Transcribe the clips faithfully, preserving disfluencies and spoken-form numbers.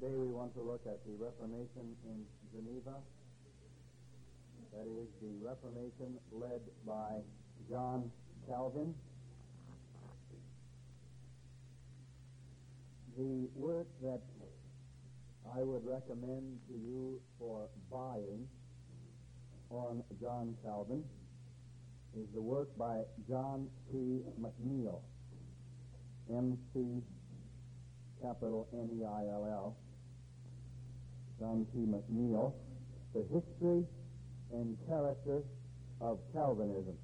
Today we want to look at the Reformation in Geneva. That is, the Reformation led by John Calvin. The work that I would recommend to you for buying on John Calvin is the work by John P. McNeill, M C capital N E I L L, John P. McNeill, The History and Character of Calvinism.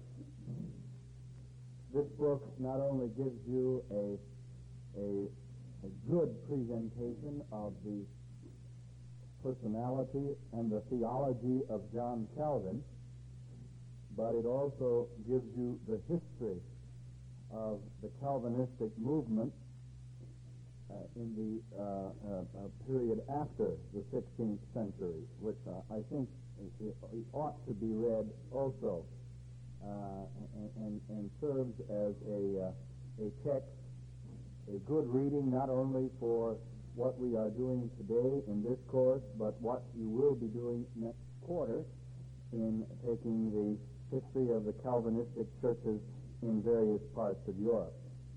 This book not only gives you a, a, a good presentation of the personality and the theology of John Calvin, but it also gives you the history of the Calvinistic movement uh, in the uh, uh, uh, period after the sixteenth century, which uh, I think it, it ought to be read also, uh, and, and, and serves as a, uh, a text, a good reading not only for what we are doing today in this course, but what you will be doing next quarter in taking the history of the Calvinistic churches in various parts of Europe.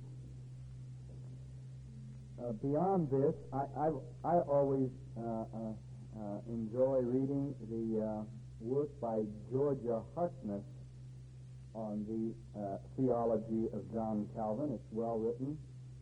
Uh, beyond this, I, I, I always uh, uh, uh, enjoy reading the uh, work by Georgia Harkness on the uh, theology of John Calvin. It's well written.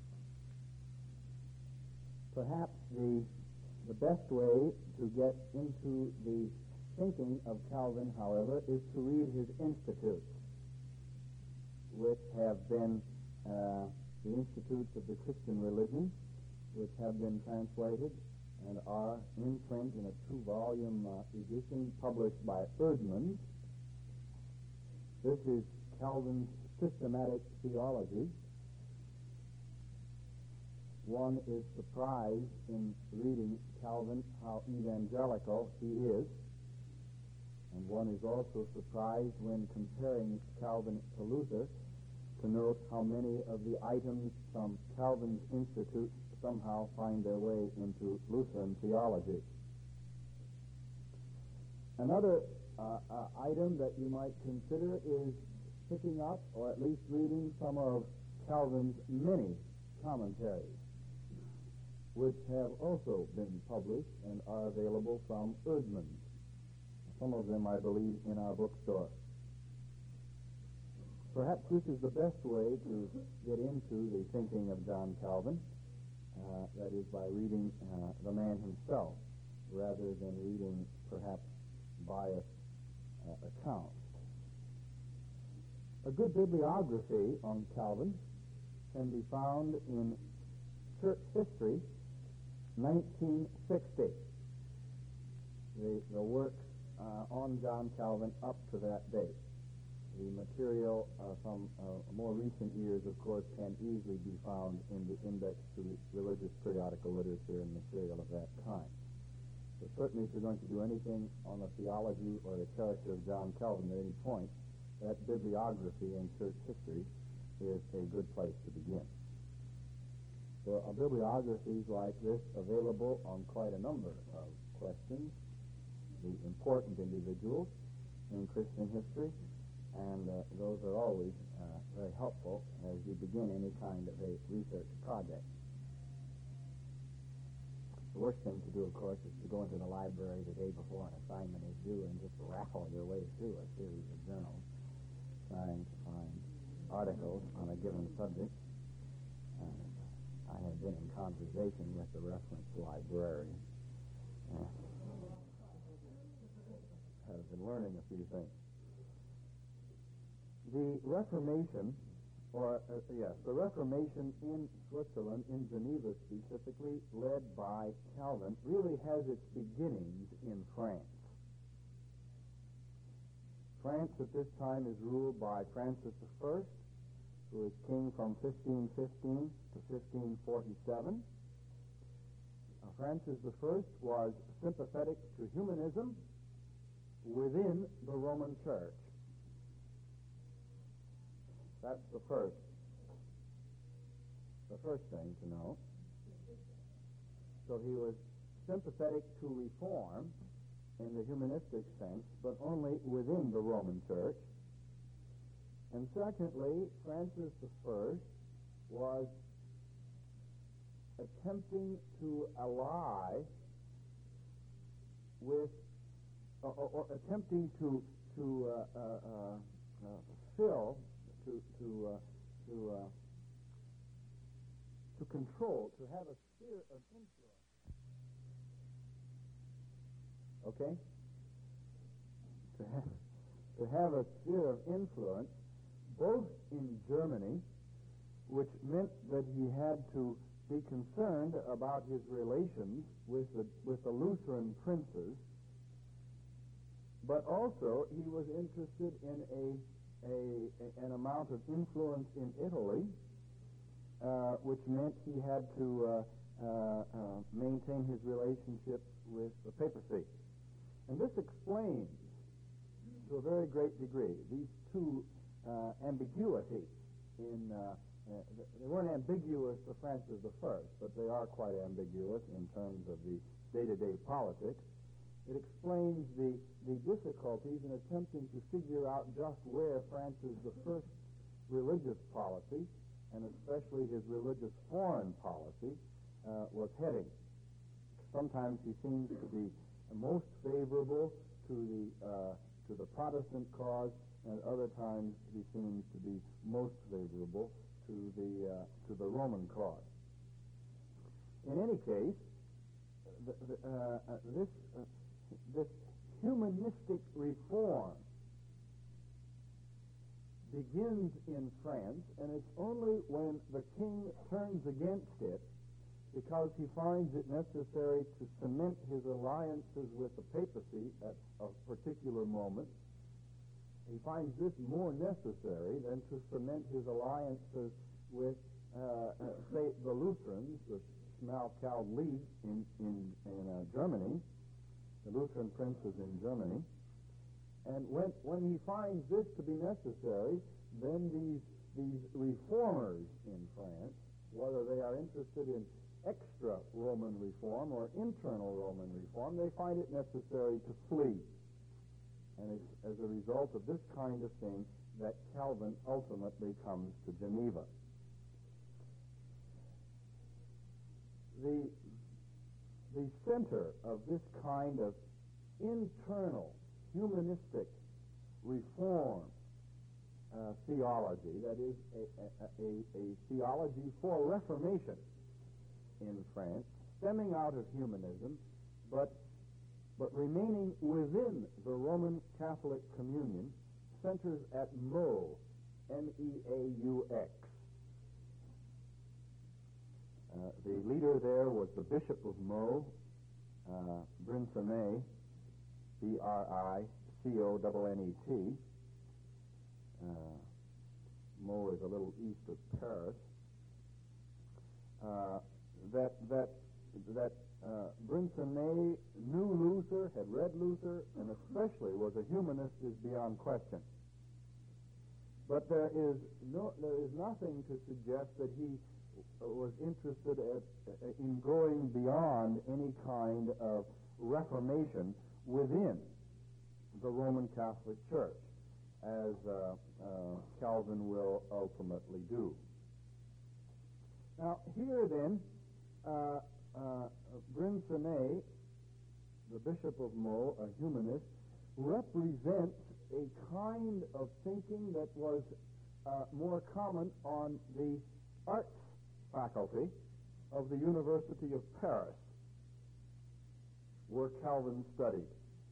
Perhaps the, the best way to get into the thinking of Calvin, however, is to read his Institutes, which have been uh, the Institutes of the Christian Religion, which have been translated and are in print in a two-volume uh, edition published by Erdmann. This is Calvin's systematic theology. One is surprised in reading Calvin how evangelical he is, and one is also surprised when comparing Calvin to Luther to note how many of the items from Calvin's Institute somehow find their way into Lutheran theology. Another uh, uh, item that you might consider is picking up, or at least reading, some of Calvin's many commentaries, which have also been published and are available from Erdmann. Some of them, I believe, in our bookstore. Perhaps this is the best way to get into the thinking of John Calvin, uh, that is by reading uh, the man himself, rather than reading perhaps biased uh, accounts. A good bibliography on Calvin can be found in Church History, nineteen sixty. The, the work uh, on John Calvin up to that date. The material uh, from uh, more recent years, of course, can easily be found in the Index to Religious Periodical Literature and material of that kind. So certainly if you're going to do anything on the theology or the character of John Calvin at any point, that bibliography in church history is a good place to begin. There are bibliographies like this available on quite a number of questions, the important individuals in Christian history, and uh, those are always uh, very helpful as you begin any kind of a research project. The worst thing to do, of course, is to go into the library the day before an assignment is due and just raffle your way through a series of journals trying to find articles on a given subject. And I have been in conversation with the reference librarian. Uh, have been learning a few things. The Reformation, or uh, yes, the Reformation in Switzerland, in Geneva specifically, led by Calvin, really has its beginnings in France. France at this time is ruled by Francis the First, who is king from fifteen fifteen to fifteen forty-seven. Uh, Francis the First was sympathetic to humanism within the Roman Church. That's the first, the first thing to know. So so he was sympathetic to reform in the humanistic sense, but only within the Roman Church. And secondly, Francis the First was attempting to ally with, or, or, or attempting to to uh, uh, uh, uh, fill, to to uh, to uh, to control, to have a sphere of influence. Okay, to have to have a sphere of influence, both in Germany, which meant that he had to be concerned about his relations with the with the Lutheran princes, but also he was interested in a, a an amount of influence in Italy, uh, which meant he had to uh, uh, uh, maintain his relationship with the papacy. And this explains, to a very great degree, these two uh, ambiguities in uh, Uh, they weren't ambiguous for Francis the First, but they are quite ambiguous in terms of the day-to-day politics. It explains the, the difficulties in attempting to figure out just where Francis the First's religious policy, and especially his religious foreign policy, uh, was heading. Sometimes he seems to be most favorable to the uh, to the Protestant cause, and other times he seems to be most favorable to the uh, to the Roman cause. In any case, the, the, uh, uh, this uh, this humanistic reform begins in France, and it's only when the king turns against it, because he finds it necessary to cement his alliances with the papacy at a particular moment. He finds this more necessary than to cement his alliances with, uh, uh, say, the Lutherans, the Schmalkald League in in, in uh, Germany, the Lutheran princes in Germany. And when when he finds this to be necessary, then these these reformers in France, whether they are interested in extra Roman reform or internal Roman reform, they find it necessary to flee. And it's as a result of this kind of thing that Calvin ultimately comes to Geneva. The, the center of this kind of internal humanistic reform uh, theology, that is a, a, a, a theology for reformation in France, stemming out of humanism, but but remaining within the Roman Catholic communion, centers at Meaux, M E A U X. Uh, the leader there was the Bishop of Meaux, uh, Brinsonnet, B R I C O N N E T. Uh, Meaux is a little east of Paris. Uh, that that that uh, Brinsonnet knew Luther, had read Luther, and especially was a humanist is beyond question. But there is no, there is nothing to suggest that he was interested at, in going beyond any kind of reformation within the Roman Catholic Church, as uh, uh, Calvin will ultimately do. Now, here then, uh, uh, Brinsonnet, the Bishop of Meaux, a humanist, represents a kind of thinking that was uh, more common on the arts faculty of the University of Paris, where Calvin studied.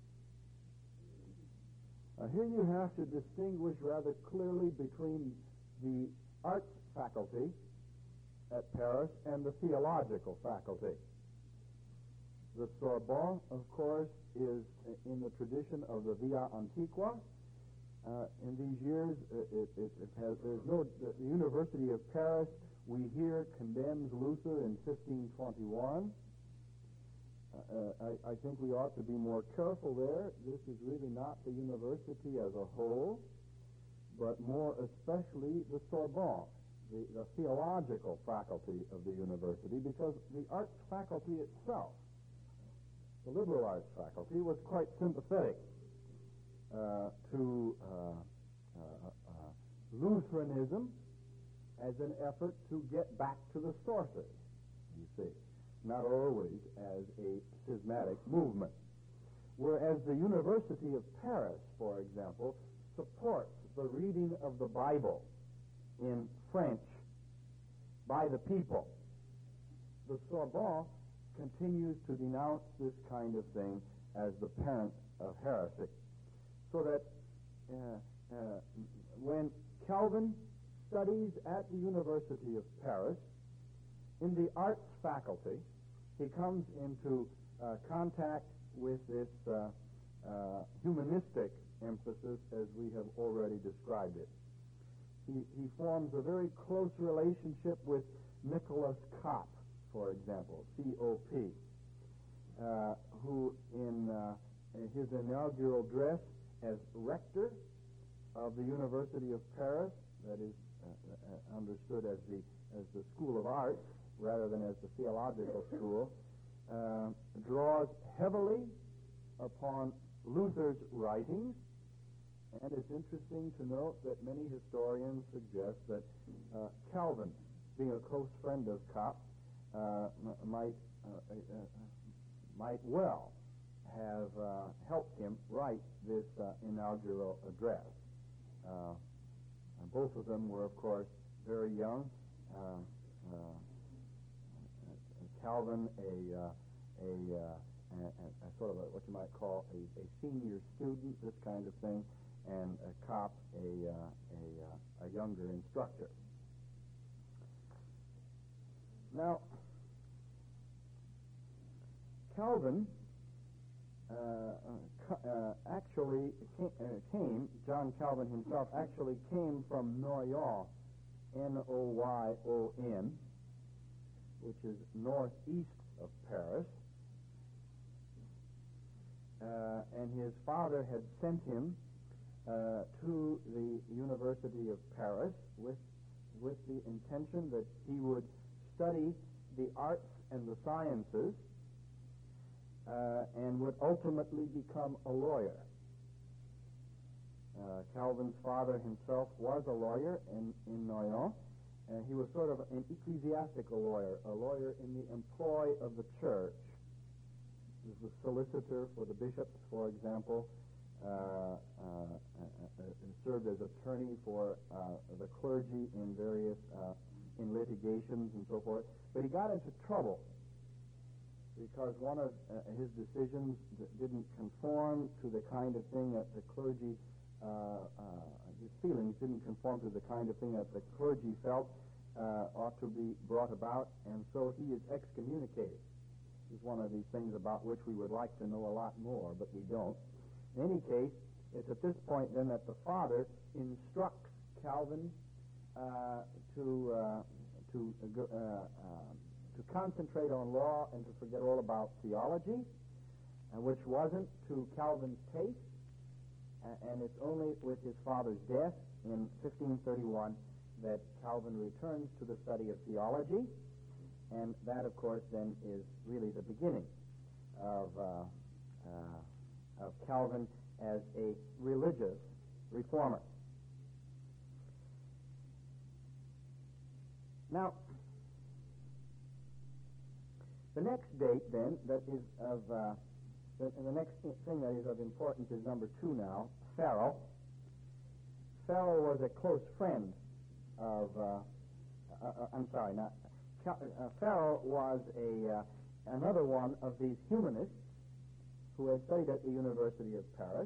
Uh, here you have to distinguish rather clearly between the arts faculty at Paris and the theological faculty. The Sorbonne, of course, is in the tradition of the Via Antiqua. Uh, in these years, it, it, it has, there's no, the University of Paris, we hear, condemns Luther in fifteen twenty-one. Uh, I, I think we ought to be more careful there. This is really not the university as a whole, but more especially the Sorbonne. the, the theological faculty of the university, because the arts faculty itself, the liberal arts faculty, was quite sympathetic uh, to uh, uh, uh, Lutheranism as an effort to get back to the sources, you see, not always as a schismatic movement. Whereas the University of Paris, for example, supports the reading of the Bible in French by the people. The Sorbonne continues to denounce this kind of thing as the parent of heresy. So that uh, uh, when Calvin studies at the University of Paris, in the arts faculty, he comes into uh, contact with this uh, uh, humanistic emphasis as we have already described it. He, he forms a very close relationship with Nicholas Kopp, for example, C O P, uh, who in, uh, in his inaugural address as rector of the University of Paris, that is uh, uh, understood as the, as the School of Arts rather than as the theological school, uh, draws heavily upon Luther's writings. And it's interesting to note that many historians suggest that uh, Calvin, being a close friend of Kopp, uh, m- might uh, uh, might well have uh, helped him write this uh, inaugural address. Uh, and both of them were, of course, very young. Uh, uh, Calvin, a, uh, a, uh, a, a sort of a, what you might call a, a senior student, this kind of thing, and a Kopp, a, uh, a, uh, a younger instructor. Now, Calvin uh, uh, actually came, uh, came, John Calvin himself actually came from Noyon, N O Y O N, which is northeast of Paris, uh, and his father had sent him uh, to the University of Paris with with the intention that he would study the arts and the sciences uh, and would ultimately become a lawyer. Uh, Calvin's father himself was a lawyer in, in Noyon. Uh, he was sort of an ecclesiastical lawyer, a lawyer in the employ of the church. He was the solicitor for the bishops, for example, uh, uh, uh, and served as attorney for uh, the clergy in various, uh, in litigations and so forth. But he got into trouble because one of uh, his decisions didn't conform to the kind of thing that the clergy Uh, uh, his feelings didn't conform to the kind of thing that the clergy felt uh, ought to be brought about, and so he is excommunicated. This is one of these things about which we would like to know a lot more, but we don't. In any case, it's at this point then that the father instructs Calvin uh, to uh, to uh, uh, to concentrate on law and to forget all about theology, uh, which wasn't to Calvin's taste. And it's only with his father's death in fifteen thirty-one that Calvin returns to the study of theology, and that, of course, then is really the beginning of, uh, uh, of Calvin as a religious reformer. Now, the next date, then, that is of... Uh, And the next thing that is of importance is number two now, Farel. Farel was a close friend of, uh, uh, uh, I'm sorry, not, uh, Farel was a uh, another one of these humanists who had studied at the University of Paris.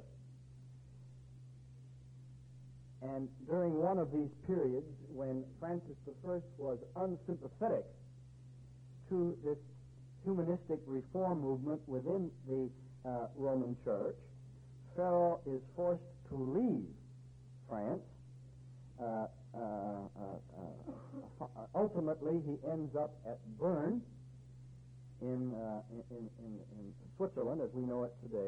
And during one of these periods, when Francis the First was unsympathetic to this humanistic reform movement within the Uh, Roman Church, Farel is forced to leave France. Uh, uh, uh, uh, ultimately, he ends up at Bern in, uh, in, in, in Switzerland, as we know it today.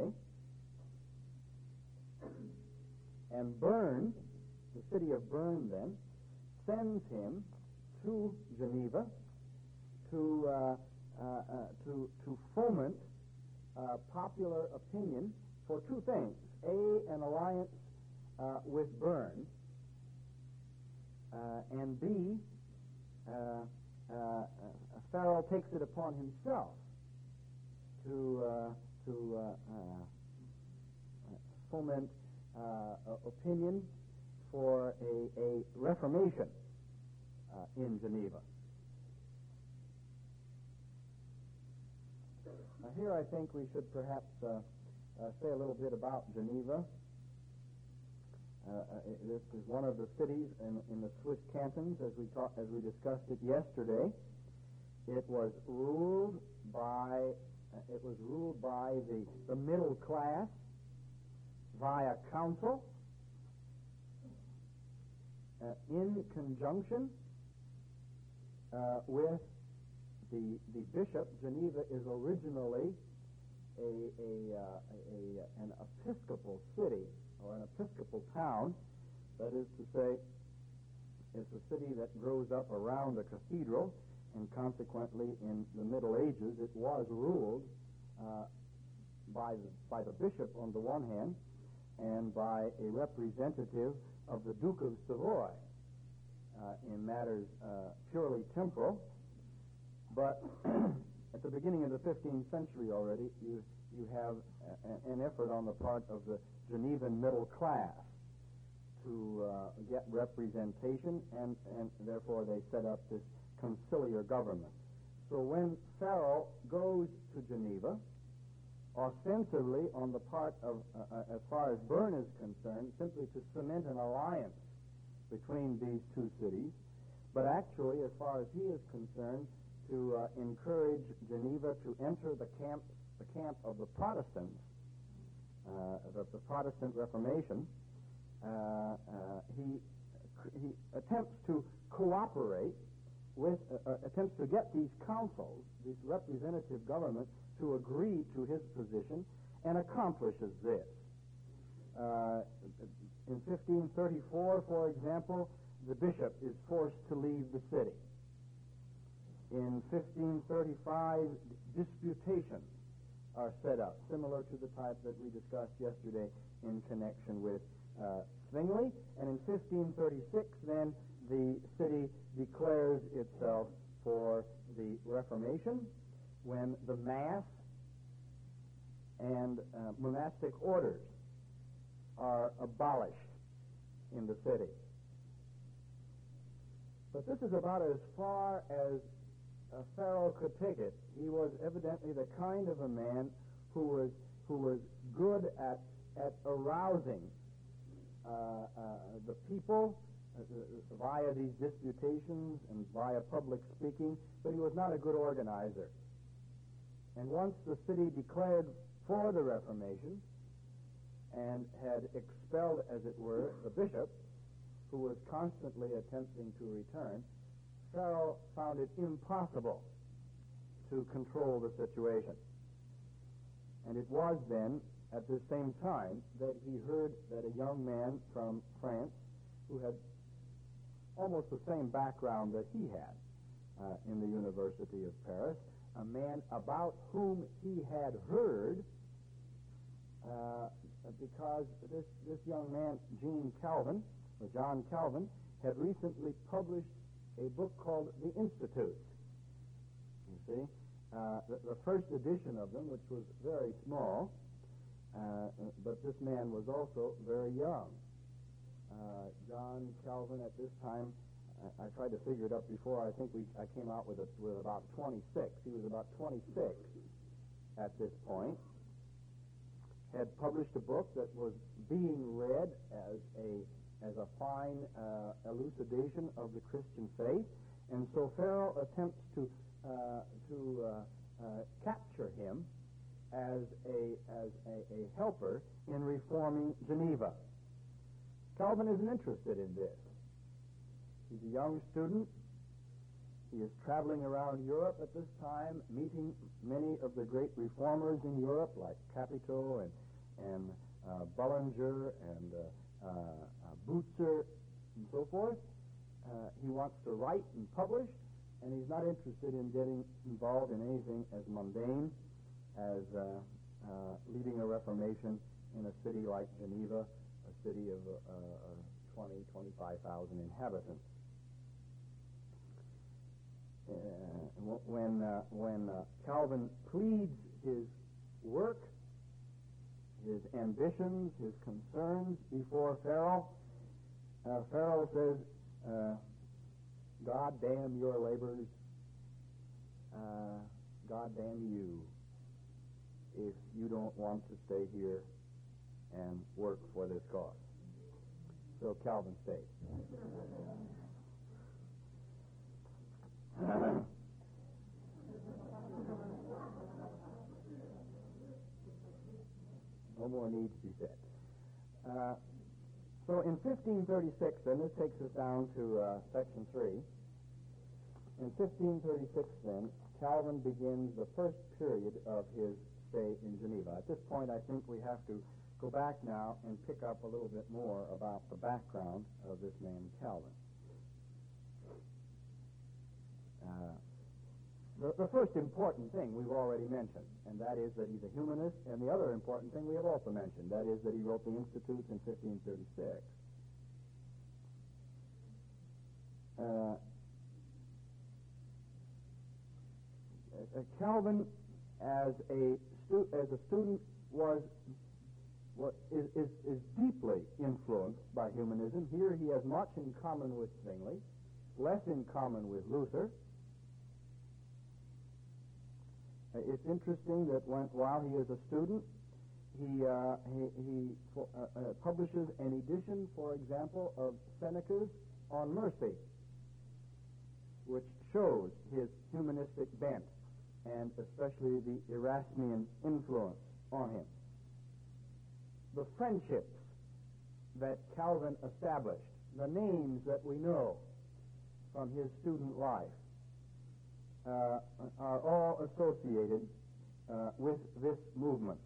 And Bern, the city of Bern, then, sends him to Geneva to, uh, uh, uh, to, to foment uh, popular opinion for two things. A, an alliance uh, with Bern, uh, and B, uh, uh, uh, Farel takes it upon himself to, uh, to uh, uh, foment uh, opinion for a, a reformation uh, in Geneva. Now here I think we should perhaps uh, uh, say a little bit about Geneva. Uh, uh, this is one of the cities in, in the Swiss cantons, as we talk, as we discussed it yesterday. It was ruled by uh, it was ruled by the, the middle class via council uh, in conjunction uh, with the the bishop. Geneva is originally a, a, uh, a an episcopal city or an episcopal town. That is to say, it's a city that grows up around a cathedral, and consequently, in the Middle Ages, it was ruled uh, by the, by the bishop on the one hand, and by a representative of the Duke of Savoy uh, in matters uh, purely temporal. But at the beginning of the fifteenth century already, you you have a, an effort on the part of the Genevan middle class to uh, get representation, and, and therefore they set up this conciliar government. So when Farel goes to Geneva, ostensibly on the part of, uh, uh, as far as Bern is concerned, simply to cement an alliance between these two cities, but actually, as far as he is concerned, to uh, encourage Geneva to enter the camp, the camp of the Protestants, uh, the, the Protestant Reformation. Uh, uh, he he attempts to cooperate with, uh, uh, attempts to get these councils, these representative governments, to agree to his position, and accomplishes this. Uh, in fifteen thirty-four, for example, the bishop is forced to leave the city. In fifteen thirty-five, disputations are set up, similar to the type that we discussed yesterday in connection with uh, Zwingli. And in fifteen thirty-six, then, the city declares itself for the Reformation, when the Mass and uh, monastic orders are abolished in the city. But this is about as far as uh, Farel could take it. He was evidently the kind of a man who was who was good at at arousing uh, uh, the people uh, via these disputations and via public speaking, but he was not a good organizer. And once the city declared for the Reformation and had expelled, as it were, the bishop, who was constantly attempting to return, Farel found it impossible to control the situation. And it was then, at this same time, that he heard that a young man from France, who had almost the same background that he had uh, in the University of Paris, a man about whom he had heard, uh, because this, this young man, Jean Calvin, or John Calvin, had recently published a book called The Institutes. You see, uh, the, the first edition of them, which was very small, uh, but this man was also very young. Uh, John Calvin at this time, I, I tried to figure it up before. I think we I came out with, a, with about twenty-six. He was about twenty-six at this point. Had published a book that was being read as a as a fine uh, elucidation of the Christian faith, and so Farel attempts to uh, to uh, uh, capture him as a as a, a helper in reforming Geneva. Calvin isn't interested in this. He's a young student. He is traveling around Europe at this time, meeting many of the great reformers in Europe, like Capito and and uh, Bullinger and uh, uh, uh, Butzer and so forth. uh, he wants to write and publish, and he's not interested in getting involved in anything as mundane as uh, uh, leading a reformation in a city like Geneva, a city of uh, uh, twenty, twenty-five thousand inhabitants. Uh, when uh, when uh, Calvin pleads his work, his ambitions, his concerns before Farel, uh, Farel says, uh, God damn your labors, uh, God damn you, if you don't want to stay here and work for this cause. So Calvin stayed. No more need to be said. Uh, so in fifteen thirty-six, then, this takes us down to uh, section three. In fifteen thirty-six, then, Calvin begins the first period of his stay in Geneva. At this point, I think we have to go back now and pick up a little bit more about the background of this man Calvin. Uh, the, the first important thing we've already mentioned, and that is that he's a humanist, and the other important thing we have also mentioned, that is that he wrote the Institutes in fifteen thirty-six. Uh, uh, Calvin, as a stu- as a student, was what is, is is deeply influenced by humanism. Here he has much in common with Zwingli, less in common with Luther. Uh, it's interesting that when, while he is a student, he uh, he, he uh, uh, publishes an edition, for example, of Seneca's On Mercy, which shows his humanistic bent, and especially the Erasmian influence on him. The friendships that Calvin established, the names that we know from his student life, uh, are all associated uh, with this movement.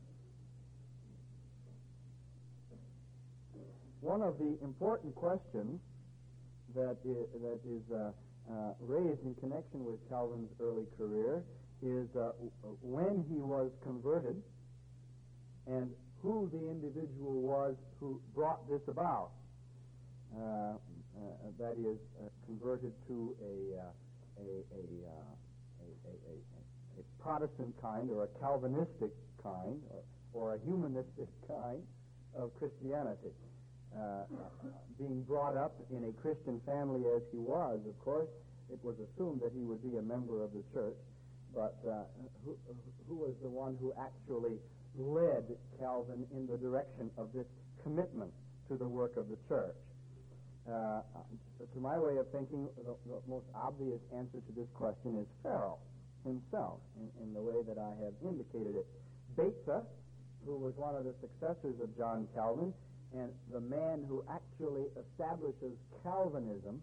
One of the important questions that is, that is uh, uh, raised in connection with Calvin's early career is uh, when he was converted and who the individual was who brought this about. Uh, uh, that is, uh, converted to a, uh, a, a, uh, a, a, a, a Protestant kind or a Calvinistic kind or, or a humanistic kind of Christianity. Uh, being brought up in a Christian family as he was, of course, it was assumed that he would be a member of the church, but uh, who, who was the one who actually led Calvin in the direction of this commitment to the work of the church? Uh, to my way of thinking, the, the most obvious answer to this question is Farel himself, in, in the way that I have indicated it. Beza, who was one of the successors of John Calvin, and the man who actually establishes Calvinism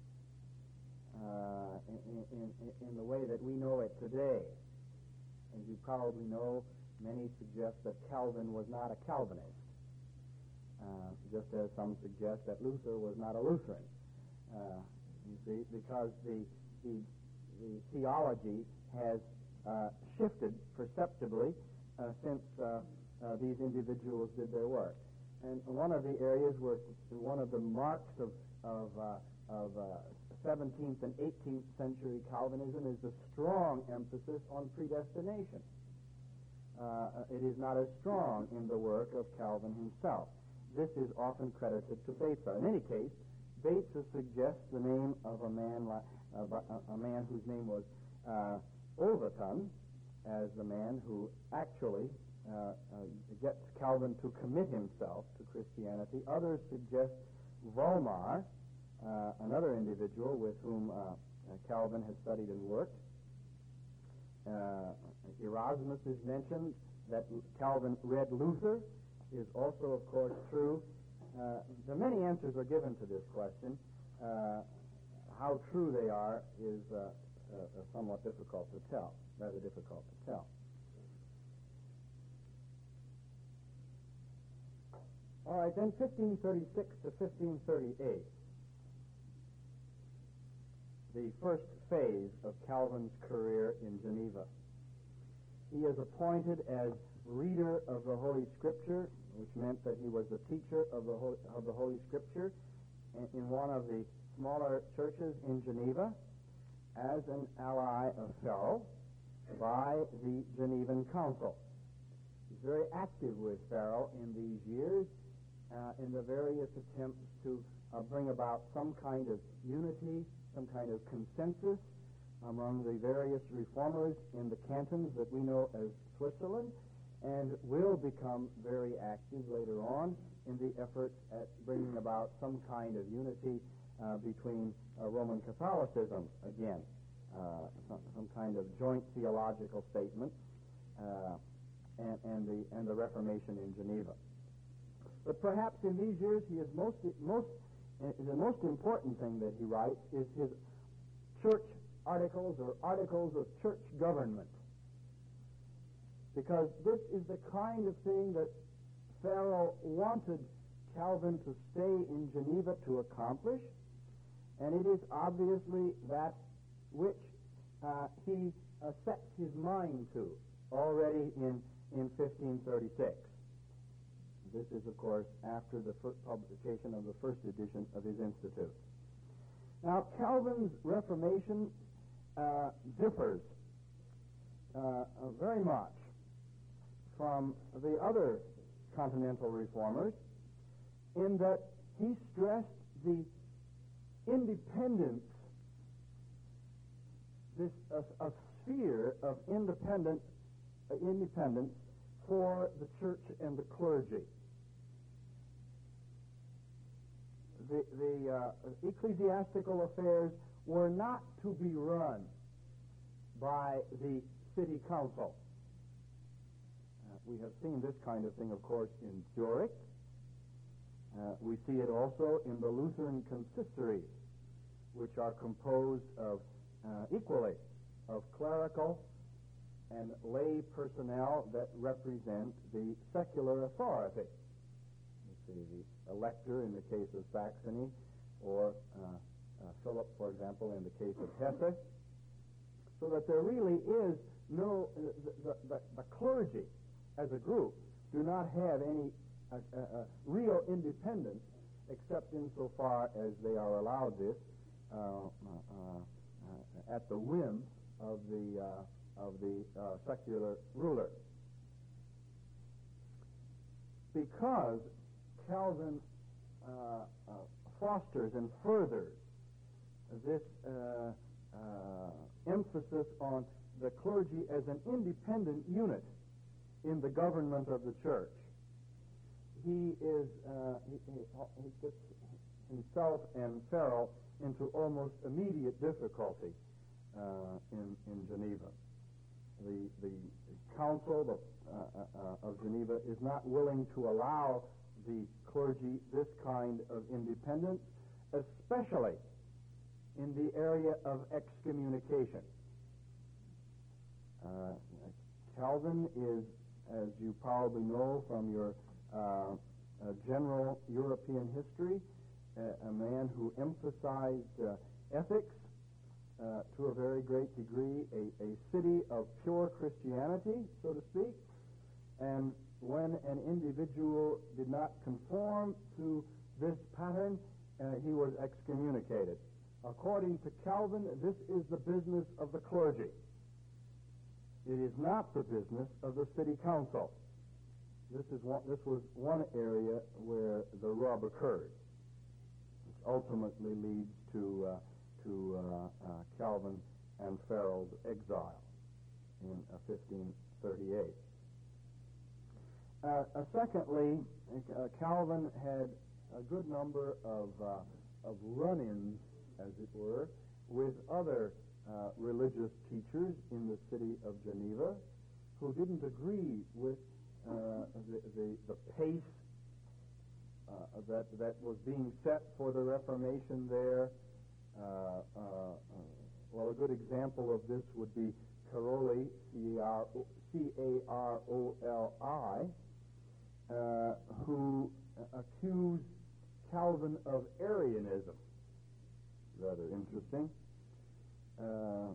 uh, in, in, in the way that we know it today. As you probably know, many suggest that Calvin was not a Calvinist, uh, just as some suggest that Luther was not a Lutheran. Uh, you see, because the, the, the theology has uh, shifted perceptibly uh, since uh, uh, these individuals did their work. And one of the areas where one of the marks of of, uh, of uh, seventeenth and eighteenth century Calvinism is the strong emphasis on predestination. Uh, it is not as strong in the work of Calvin himself. This is often credited to Beza. In any case, Beza suggests the name of a man like, uh, a, a man whose name was uh, Overton as the man who actually Uh, uh, gets Calvin to commit himself to Christianity. Others suggest Volmar, uh, another individual with whom uh, uh, Calvin has studied and worked. Uh, Erasmus is mentioned. That Calvin read Luther is also, of course, true. Uh, the many answers are given to this question. Uh, how true they are is uh, uh, somewhat difficult to tell, rather difficult to tell. All right, then fifteen thirty-six to fifteen thirty-eight. the first phase of Calvin's career in Geneva. He is appointed as reader of the Holy Scripture, which meant that he was the teacher of the Holy, of the Holy Scripture in one of the smaller churches in Geneva, as an ally of Farel by the Genevan Council. He's very active with Farel in these years uh, in the various attempts to uh, bring about some kind of unity, some kind of consensus among the various reformers in the cantons that we know as Switzerland, and will become very active later on in the effort at bringing about some kind of unity uh, between uh, Roman Catholicism again, uh, some, some kind of joint theological statement, uh, and, and the and the Reformation in Geneva. But perhaps in these years, he is most most uh, the most important thing that he writes is his church articles or articles of church government, because this is the kind of thing that Farel wanted Calvin to stay in Geneva to accomplish, and it is obviously that which uh, he uh, sets his mind to already in, in fifteen thirty-six. This is, of course, after the first publication of the first edition of his Institute. Now, Calvin's Reformation uh, differs uh, uh, very much from the other continental reformers in that he stressed the independence, this a, a sphere of independent uh, independence for the church and the clergy. The, the uh, ecclesiastical affairs were not to be run by the city council. Uh, we have seen this kind of thing, of course, in Zurich. Uh, we see it also in the Lutheran consistories, which are composed of uh, equally of clerical and lay personnel that represent the secular authority. You see the elector in the case of Saxony, or uh, uh, Philip, for example, in the case of Hesse, so that there really is no, the, the, the, the clergy as a group do not have any uh, uh, uh, real independence except insofar as they are allowed this uh, uh, uh, at the whim of the uh, of the uh, secular ruler. Because Calvin uh, uh, fosters and furthers this uh, uh, emphasis on the clergy as an independent unit in the government of the church, he is uh, he, he, he gets himself and Farel into almost immediate difficulty uh, in in Geneva. The the council the, uh, uh, of Geneva is not willing to allow the clergy this kind of independence, especially in the area of excommunication. Uh, Calvin is, as you probably know from your uh, uh, general European history, uh, a man who emphasized uh, ethics uh, to a very great degree, a, a city of pure Christianity, so to speak, and when an individual did not conform to this pattern, uh, he was excommunicated. According to Calvin, this is the business of the clergy. It is not the business of the city council. This is one, this was one area where the rub occurred, which ultimately leads to uh, to uh, uh, Calvin and Farel's exile in uh, fifteen thirty-eight. Uh, uh, secondly, uh, Calvin had a good number of uh, of run-ins, as it were, with other uh, religious teachers in the city of Geneva who didn't agree with uh, the, the the pace uh, that that was being set for the Reformation there. Uh, uh, uh, well, a good example of this would be Caroli, C A R O L I, uh, who accused Calvin of Arianism. Rather interesting. Uh,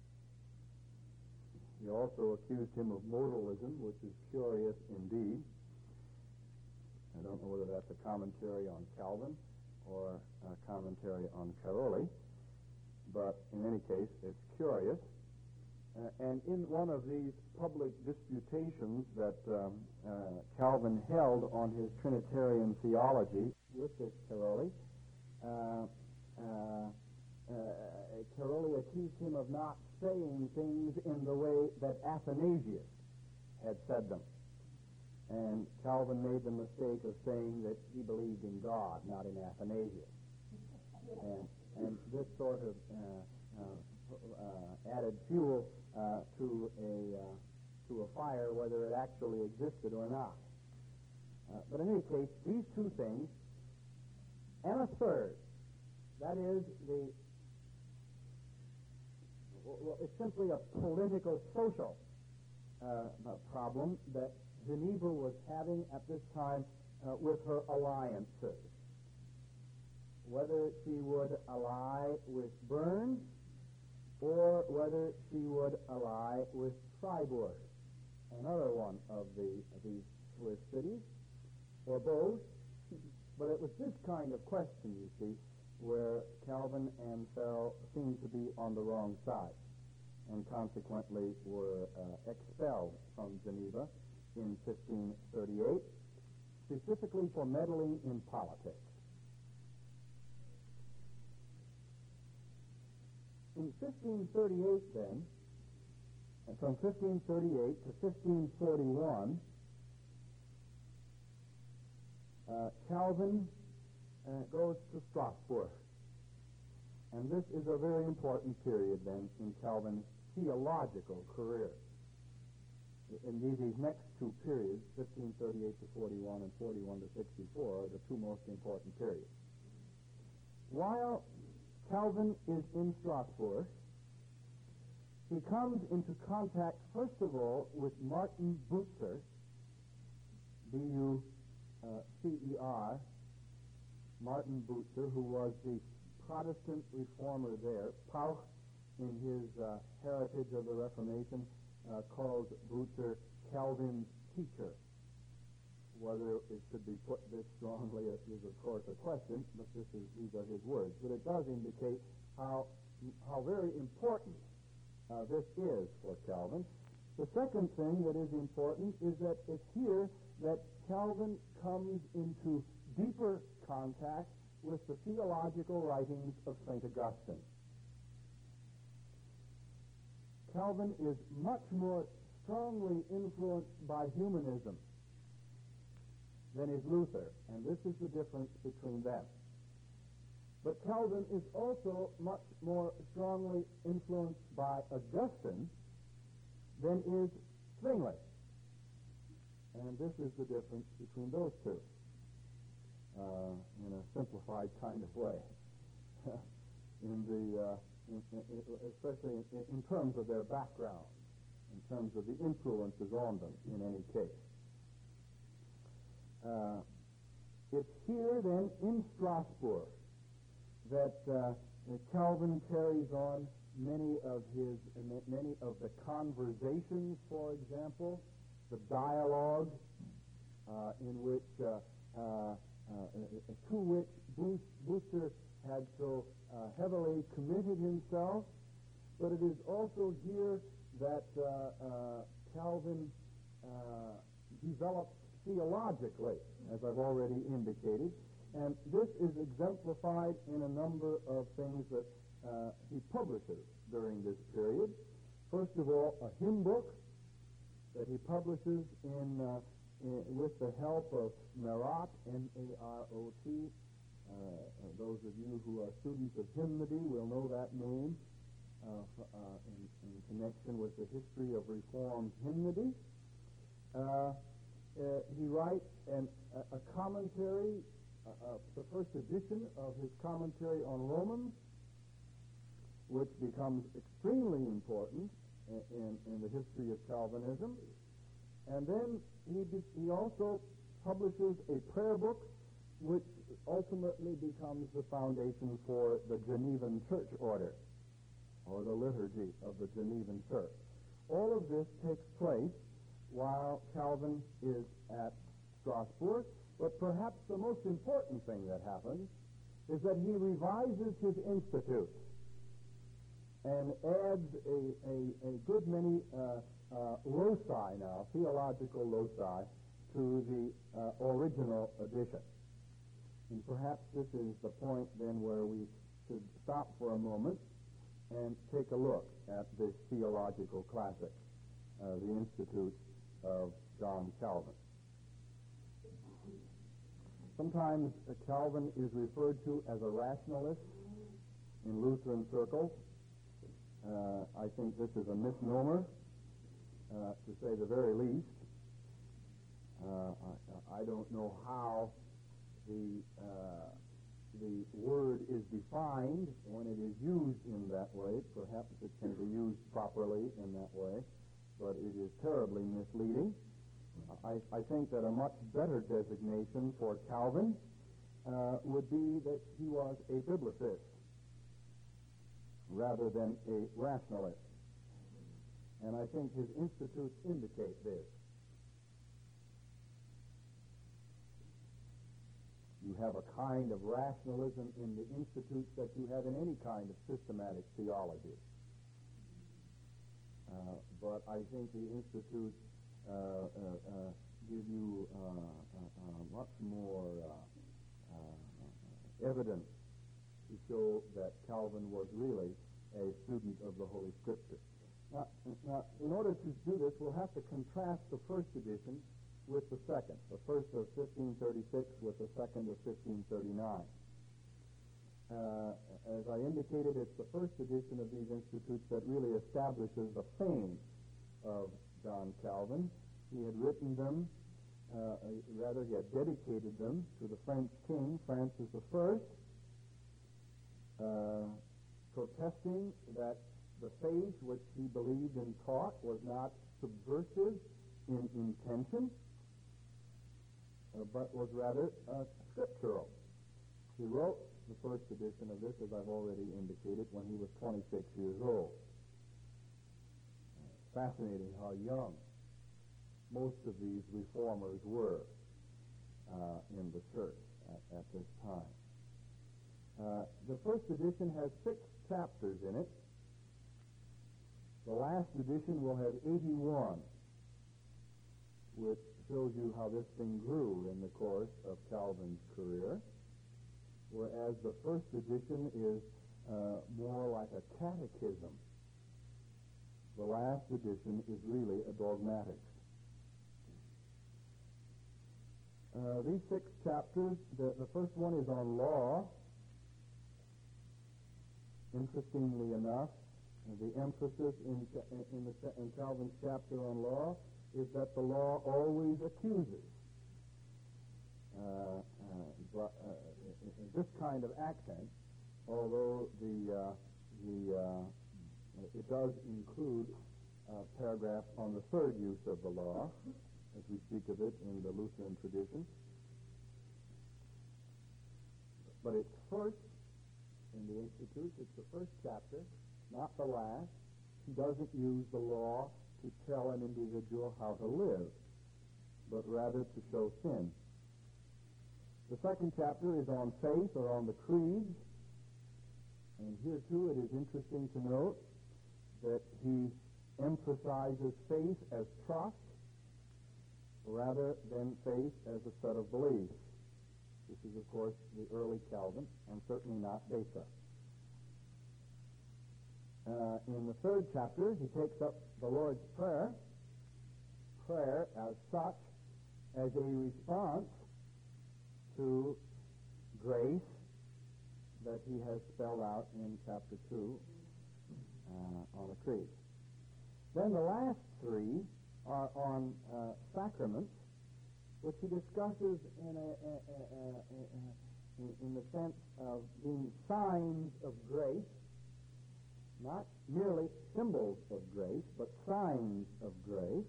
he also accused him of modalism, which is curious indeed. I don't know whether that's a commentary on Calvin or a commentary on Caroli, but in any case, it's curious. Uh, and in one of these public disputations that um, uh, Calvin held on his Trinitarian theology with this Caroli, uh, uh, uh, Caroli accused him of not saying things in the way that Athanasius had said them. And Calvin made the mistake of saying that he believed in God, not in Athanasius. And, and this sort of uh, uh, uh, added fuel uh, to a uh, to a fire, whether it actually existed or not. Uh, but in any case, these two things, and a third, that is the, well, it's simply a political, social uh, problem that Geneva was having at this time uh, with her alliances. Whether she would ally with Burns or whether she would ally with Freiburg, another one of the of these Swiss cities, or both. But it was this kind of question, you see, where Calvin and Farel seemed to be on the wrong side, and consequently were uh, expelled from Geneva in fifteen thirty-eight, specifically for meddling in politics. In fifteen thirty-eight, then, and from fifteen thirty-eight to fifteen forty-one, uh, Calvin uh, goes to Strasbourg. And this is a very important period, then, in Calvin's theological career. Indeed, these next two periods, fifteen thirty-eight to forty-one and forty-one to sixty-four, are the two most important periods. While Calvin is in Strasbourg, he comes into contact, first of all, with Martin Bucer, B U C E R, Martin Bucer, who was the Protestant reformer there. Pauch, in his uh, Heritage of the Reformation, uh, calls Bucer Calvin's teacher. Whether it should be put this strongly is, of course, a question, but this is, these are his words. But it does indicate how how very important uh, this is for Calvin. The second thing that is important is that it's here that Calvin comes into deeper contact with the theological writings of Saint Augustine. Calvin is much more strongly influenced by humanism than is Luther, and this is the difference between them. But Calvin is also much more strongly influenced by Augustine than is Zwingli. And this is the difference between those two, uh, in a simplified kind of way, in the, uh, in, in, especially in, in terms of their background, in terms of the influences on them, in any case. Uh, it's here, then, in Strasbourg, that uh, Calvin carries on many of his, many of the conversations, for example, the dialogue uh, in which, uh, uh, uh, to which Bucer had so uh, heavily committed himself. But it is also here that uh, uh, Calvin uh, develops theologically, as I've already indicated, and this is exemplified in a number of things that uh, he publishes during this period. First of all, a hymn book that he publishes in, uh, in with the help of Marot, M A R O T. Uh, those of you who are students of hymnody will know that name uh, uh, in, in connection with the history of Reformed hymnody. Uh, Uh, he writes an, a, a commentary, uh, uh, the first edition of his commentary on Romans, which becomes extremely important in, in, in the history of Calvinism. And then he, be, he also publishes a prayer book, which ultimately becomes the foundation for the Genevan Church Order. or the liturgy of the Genevan Church. All of this takes place while Calvin is at Strasbourg, but perhaps the most important thing that happens is that he revises his institute and adds a, a, a good many uh, uh, loci now, theological loci, to the uh, original edition. And perhaps this is the point then where we should stop for a moment and take a look at this theological classic, uh, the Institute of John Calvin. Sometimes uh, Calvin is referred to as a rationalist in Lutheran circles. Uh, I think this is a misnomer, uh, to say the very least. Uh, I, I don't know how the uh, the word is defined when it is used in that way. Perhaps it can be used properly in that way, but it is terribly misleading. I, I think that a much better designation for Calvin uh, would be that he was a biblicist rather than a rationalist. And I think his institutes indicate this. You have a kind of rationalism in the institutes that you have in any kind of systematic theology. Uh, but I think the institutes uh, uh, uh, give you uh, uh, uh, much more uh, uh, evidence to show that Calvin was really a student of the Holy Scripture. Now, now, in order to do this, we'll have to contrast the first edition with the second, the first of fifteen thirty-six with the second of fifteen thirty-nine. Uh, as I indicated, it's the first edition of these institutes that really establishes the fame of John Calvin. He had written them, uh, rather he had dedicated them to the French king, Francis the First, uh, protesting that the faith which he believed and taught was not subversive in intention, uh, but was rather uh, scriptural. He wrote the first edition of this, as I've already indicated, when he was twenty-six years old. Fascinating how young most of these reformers were uh, in the church at, at this time. Uh, the first edition has six chapters in it. The last edition will have eighty-one, which shows you how this thing grew in the course of Calvin's career, whereas the first edition is uh, more like a catechism. The last edition is really a dogmatics. Uh, these six chapters, the, the first one is on law. Interestingly enough, the emphasis in, in, the, in Calvin's chapter on law is that the law always accuses. Uh, uh, but, uh, this kind of accent, although the, uh, the uh, it does include a paragraph on the third use of the law, as we speak of it in the Lutheran tradition. But it's first in the Institute, it's the first chapter, not the last. He doesn't use the law to tell an individual how to live, but rather to show sin. The second chapter is on faith, or on the creeds. And here, too, it is interesting to note that he emphasizes faith as trust rather than faith as a set of beliefs. This is, of course, the early Calvin, and certainly not Beza. Uh, in the third chapter, he takes up the Lord's Prayer, prayer as such, as a response to grace that he has spelled out in chapter two uh, on the creed. Then the last three are on uh, sacraments, which he discusses in, a, a, a, a, a, in the sense of being signs of grace, not merely symbols of grace, but signs of grace.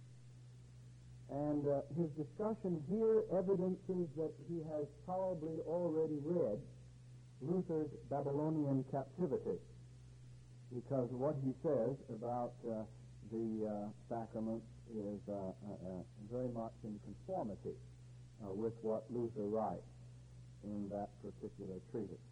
And uh, his discussion here evidences that he has probably already read Luther's Babylonian Captivity. because what he says about uh, the uh, sacraments is uh, uh, uh, very much in conformity uh, with what Luther writes in that particular treatise.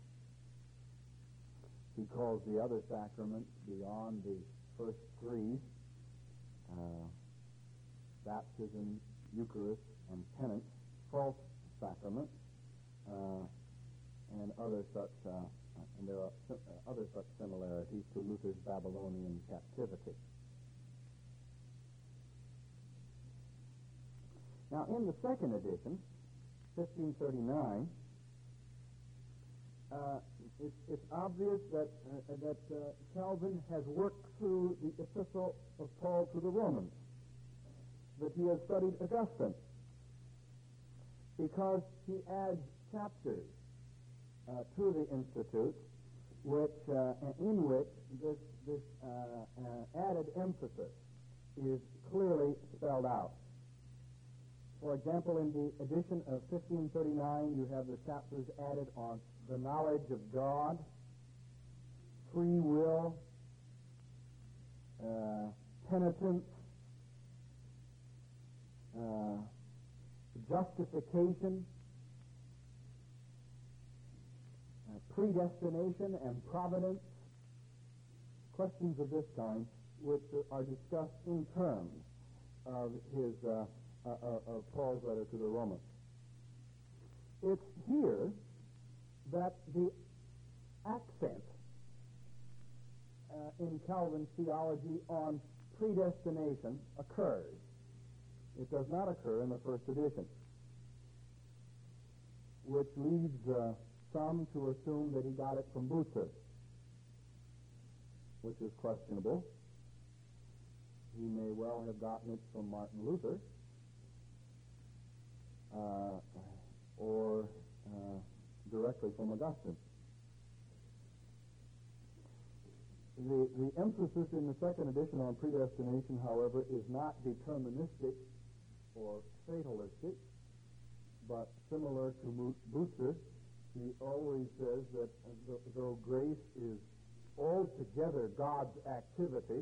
He calls the other sacraments beyond the first three, uh, baptism, Eucharist, and penance, false sacraments, uh, and other such, uh, and there are uh, other such similarities to Luther's Babylonian captivity. Now, in the second edition, fifteen thirty-nine, uh, it's, it's obvious that uh, that uh, Calvin has worked through the epistle of Paul to the Romans, that he has studied Augustine, because he adds chapters uh, to the Institute, which uh, in which this this uh, uh, added emphasis is clearly spelled out. For example, in the edition of fifteen thirty-nine, you have the chapters added on the knowledge of God, free will, uh, penitence, uh, justification, uh, predestination, and providence. Questions of this kind, which are discussed in terms of his uh, uh, uh, of Paul's letter to the Romans. It's here that the accent uh, in Calvin's theology on predestination occurs. It does not occur in the first edition, which leads uh, some to assume that he got it from Bucer, which is questionable. He may well have gotten it from Martin Luther, uh, or uh, directly from Augustine. The, the emphasis in the second edition on predestination, however, is not deterministic or fatalistic, but similar to Bucer, he always says that though grace is altogether God's activity,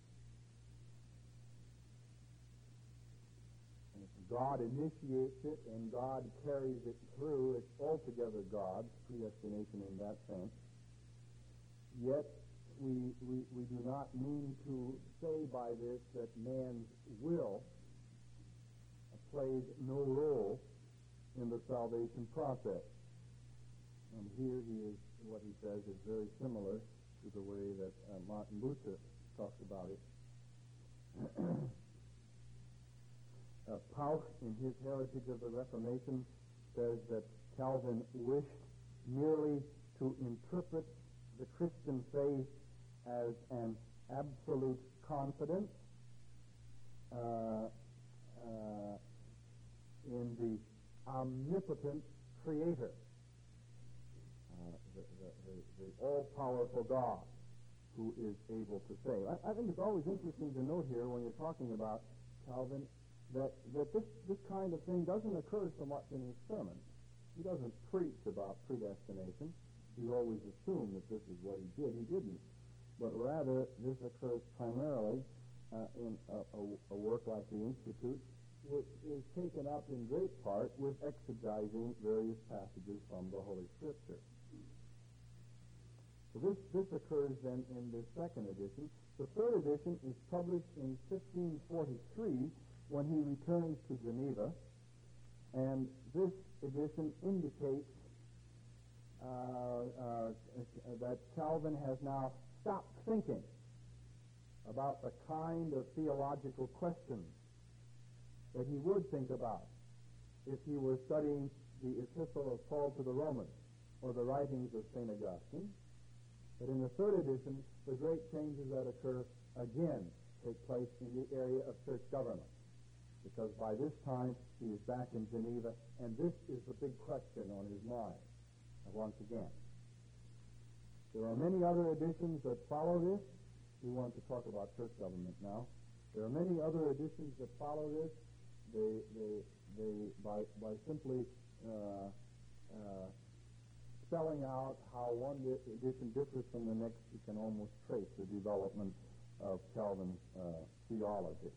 God initiates it and God carries it through, it's altogether God's predestination in that sense, yet we, we, we do not mean to say by this that man's will plays no role in the salvation process. And here he is, what he says is very similar to the way that uh, Martin Bucer talks about it. uh, Pauch, in his Heritage of the Reformation, says that Calvin wished merely to interpret the Christian faith as an absolute confidence uh, uh, in the omnipotent Creator, uh, the, the, the, the all-powerful God who is able to save. I, I think it's always interesting to note here when you're talking about Calvin that, that this, this kind of thing doesn't occur so much in his sermons. He doesn't preach about predestination. He always assumed that this is what he did. He didn't. But rather, this occurs primarily uh, in a, a, a work like the Institute, which is taken up in great part with exegising various passages from the Holy Scripture. So this, this occurs then in the second edition. The third edition is published in fifteen forty-three when he returns to Geneva, and this edition indicates uh, uh, that Calvin has now stopped thinking about the kind of theological questions that he would think about if he were studying the epistle of Paul to the Romans or the writings of Saint Augustine. But in the third edition, the great changes that occur again take place in the area of church government, because by this time he is back in Geneva, and this is the big question on his mind once again. There are many other editions that follow this. We want to talk about church government now. There are many other editions that follow this. They, they, they by, by simply uh, uh, spelling out how one edition differs from the next, you can almost trace the development of Calvin's uh, theology.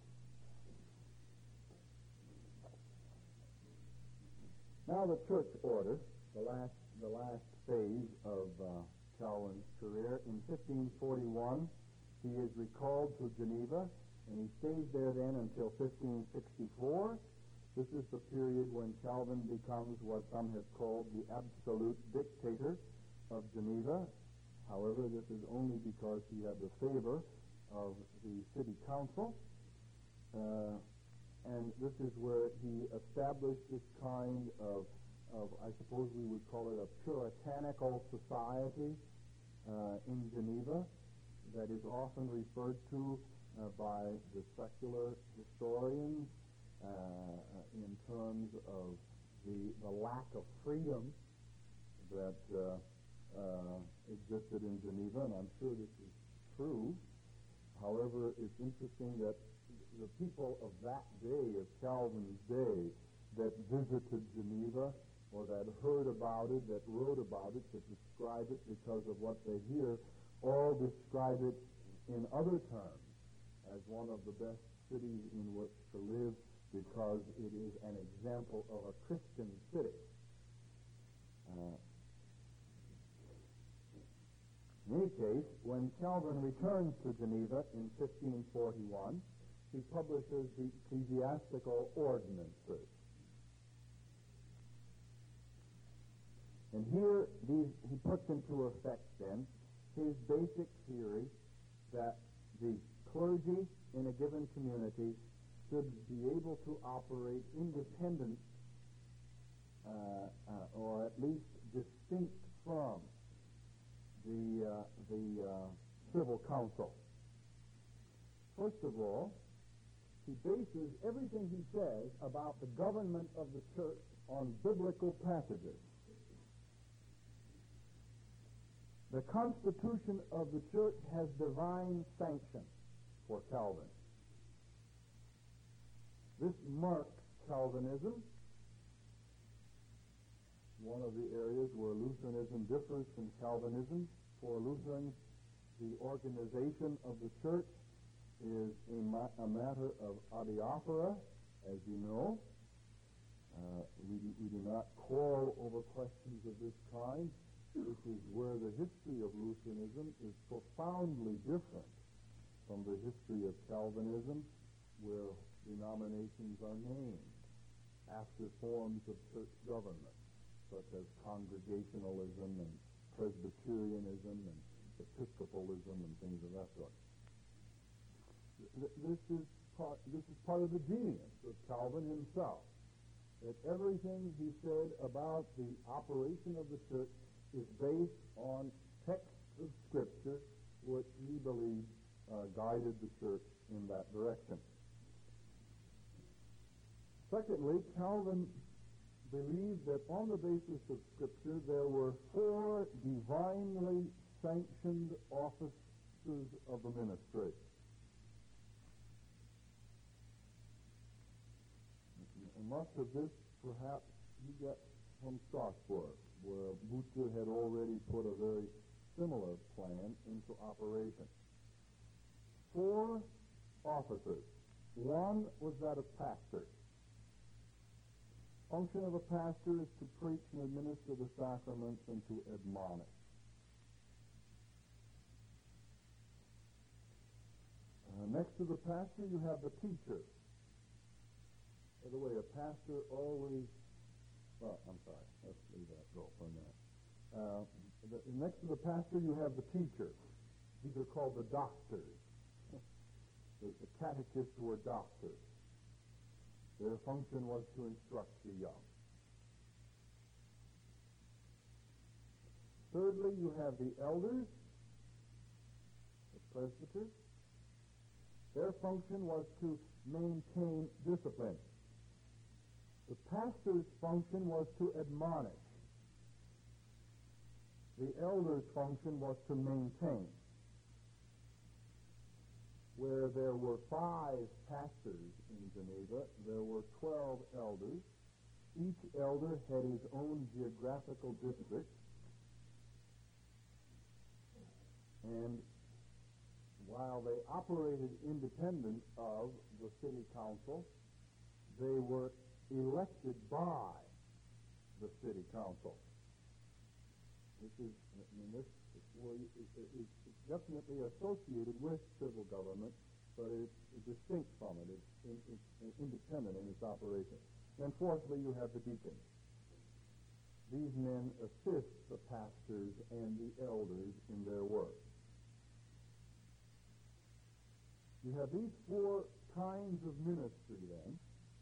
Now the church order, the last the last phase of uh, Calvin's career. In fifteen forty-one, he is recalled to Geneva, and he stays there then until fifteen sixty-four. This is the period when Calvin becomes what some have called the absolute dictator of Geneva. However, this is only because he had the favor of the city council. Uh, and this is where he established this kind of, of, I suppose we would call it a puritanical society uh, in Geneva that is often referred to uh, by the secular historians Uh, in terms of the, the lack of freedom that uh, uh, existed in Geneva, and I'm sure this is true. However, it's interesting that the people of that day, of Calvin's day, that visited Geneva or that heard about it, that wrote about it, that describe it because of what they hear, all describe it in other terms as one of the best cities in which to live, because it is an example of a Christian city. Uh, in any case, when Calvin returns to Geneva in fifteen forty-one, he publishes the Ecclesiastical Ordinances. And here these, he puts into effect then his basic theory that the clergy in a given community should be able to operate independent uh, uh, or at least distinct from the, uh, the uh, civil council. First of all, he bases everything he says about the government of the church on biblical passages. The constitution of the church has divine sanction for Calvin. This marks Calvinism, one of the areas where Lutheranism differs from Calvinism. For Lutherans, the organization of the church is a, ma- a matter of adiaphora, as you know. Uh, we, we do not quarrel over questions of this kind. This is where the history of Lutheranism is profoundly different from the history of Calvinism, where denominations are named after forms of church government, such as Congregationalism and Presbyterianism and Episcopalism and things of that sort. This is part, this is part of the genius of Calvin himself, that everything he said about the operation of the church is based on texts of Scripture which he believed uh, guided the church in that direction. Secondly, Calvin believed that on the basis of Scripture there were four divinely sanctioned offices of the ministry. And much of this, perhaps, he gets from Strasbourg, where Bucer had already put a very similar plan into operation. Four offices. One was that of pastor. Function of a pastor is to preach and administer the sacraments and to admonish. Uh, next to the pastor, you have the teacher. By the way, a pastor always, well, I'm sorry, let's leave that go for a minute. Uh, the, next to the pastor, you have the teacher. These are called the doctors. The, the catechists were doctors. Their function was to instruct the young. Thirdly, you have the elders, the presbyters. Their function was to maintain discipline. The pastor's function was to admonish. The elder's function was to maintain. Where there were five pastors in Geneva, there were twelve elders. Each elder had his own geographical district, And while they operated independent of the city council, they were elected by the city council. This is, I mean, this is definitely associated with civil government, but it's distinct from it. It's, it's independent in its operation. And fourthly, you have the deacons. These men assist the pastors and the elders in their work. You have these four kinds of ministry then.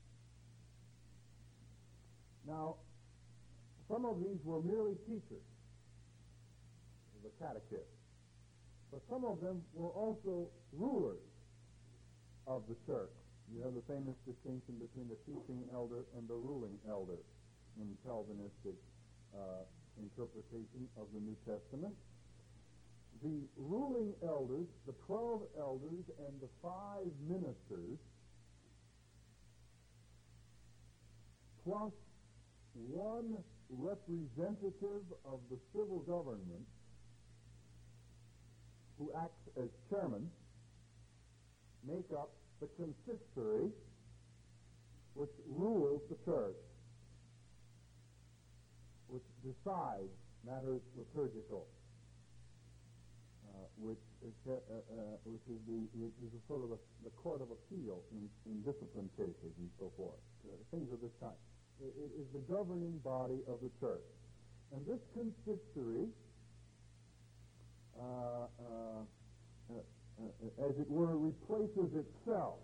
Now, some of these were merely teachers, the catechists, but some of them were also rulers of the church. You have the famous distinction between the teaching elder and the ruling elder in Calvinistic uh, interpretation of the New Testament. The ruling elders, the twelve elders, and the five ministers, plus one representative of the civil government who acts as chairman, make up the consistory which rules the church, which decides matters liturgical, uh, which is, uh, uh, which is the which is a sort of a, the court of appeal in, in discipline cases and so forth, uh, things of this kind. It, it is the governing body of the church, and this consistory, uh, uh, uh, uh, as it were, replaces itself.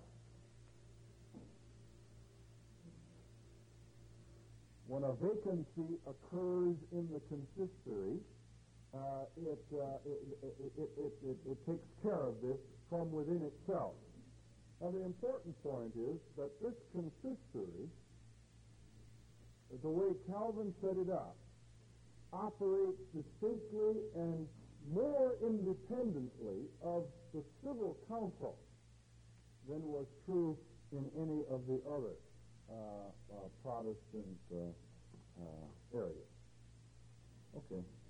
When a vacancy occurs in the consistory, uh, it, uh, it, it, it, it, it, it takes care of this from within itself. Now, the important point is that this consistory, the way Calvin set it up, operates distinctly and more independently of the civil council than was true in any of the other uh, uh, Protestant uh, uh, areas. Okay.